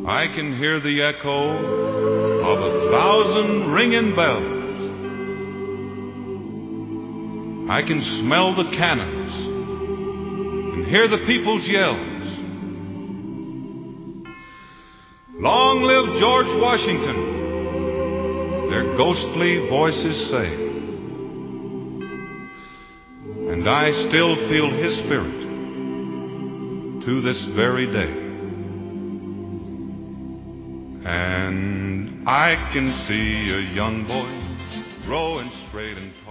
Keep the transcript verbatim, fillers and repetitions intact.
I can hear the echo of a thousand ringing bells. I can smell the cannons and hear the people's yells. Long live George Washington, their ghostly voices say, and I still feel his spirit to this very day. And I can see a young boy growing straight and